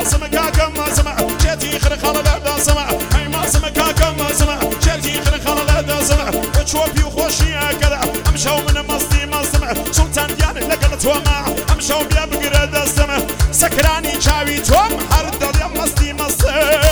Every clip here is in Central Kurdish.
ماسم كاكم ماسم جيتي خرخال لدازم هاي ماسم كاكم ماسم جيتي خرخال لدازم بتشوفي وخوشي كذا امشوا من مصدي ماسم سلطان ديان لقلت وما امشوا بيا بقرا دازم سكراني شاوي توم هرد يا مصدي ماسم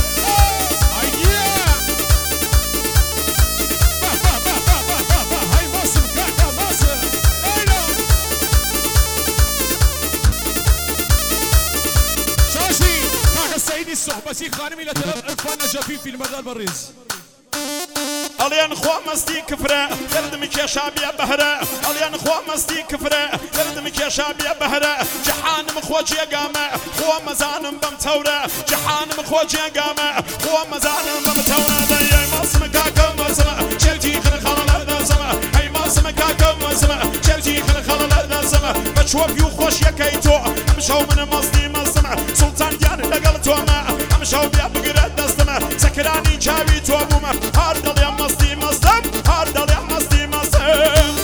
الصحبة خانمي لتلف عرفان نجفي في المدار بريز اليان خوا مستي كفرة يردمك يا شعبي بهرة اليان خوا مستي كفرة يردمك يا شعبي بهرة جحانم خوجي قامة خوا مزانم بمتورة جحانم خوجي قامة خوا مزانم بمتورة ذي ماسم كاكم ماسم شلتي خلخال لازم هي ماسم كاكم ماسم شلتي خلخال لازم بتشوف يوخوش يا كيتو امشوا من مصدي ماسم سلطان ديان لقلتو ما امشوا بيا بقرا دستم سكراني جاوي توبوم هاردل يا مصدي مصدم هاردل يا مصدي مصدم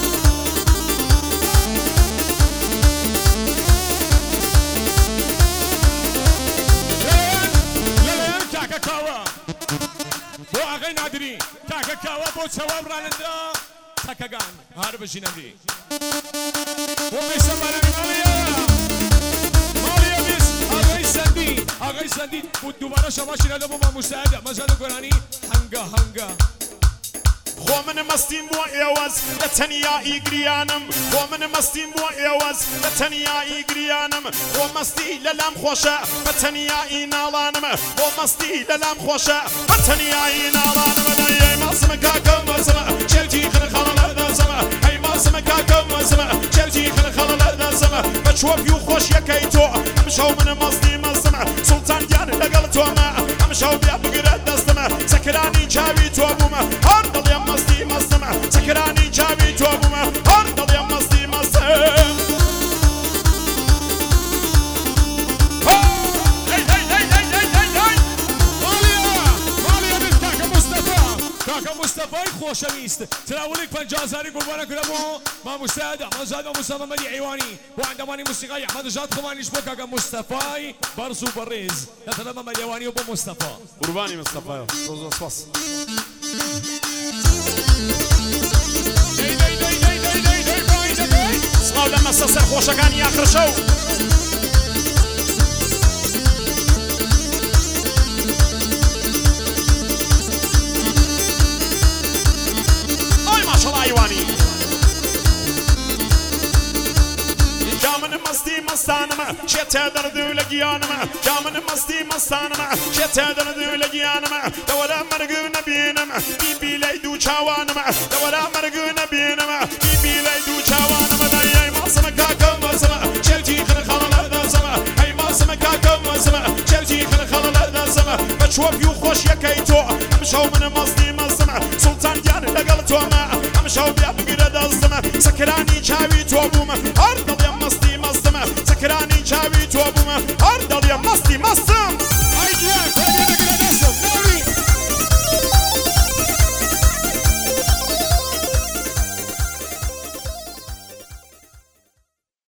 لين تاكا كاوا بو اغي نادري تاكا كاوا بو ثواب رانندا تاكا غان هارب جينادي بو بيسمارا آقای سندی بود دوباره شما شنیده با مساعده مزاد قرآنی هنگا خو من مستیم بو ایواز لتنیا ایگریانم خو من مستیم بو ایواز لتنیا ایگریانم خو مستی للام خوشه بتنیا اینالانم خو مستی للام خوشه بتنیا اینالانم دنیای ماسم کاکم ماسم چلتی خلخال لازم هی ماسم کاکم ماسم چلتی خلخال لازم بچوب یو خوش یکیتو امشوا من ماستی ماسم سلطان ديان لقلت وما امشوا بيا بقرا دستم سكراني جاوي توبوم هردل يا مصدي مصدم سكراني جاوي توبوم هردل يا مصدي مصدم کاکا مصطفی خوشویست تراولك 50,000 قربانك لبو ما مساعدة ما زاد مصطفى مدي عيواني وعندماني موسيقى احمد جاد خمانيش بو كاكا مصطفى برزو بريز نتلمى مليواني وبو مصطفى قرباني مصطفى روز صفص صلاو لما سسر خوشكاني اخر شو ايواني جامن مستي مستانم شتا دردو لقيانم جامن مستي مستانم شتا دردو لقيانم دولا مرقو نبينم بيبي ليدو چاوانم دولا مرقو نبينم بيبي ليدو چاوانم داي ماسم كاكم ماسم شلتي خلخال لازم هي ماسم كاكم ماسم شلتي خلخال لازم بتشوف يو خوش يكيتو امشوا من مصدي ماسم سلطان ديان لقلتو ما امشوا بيا بقرا دازم سكراني جاوي توبوم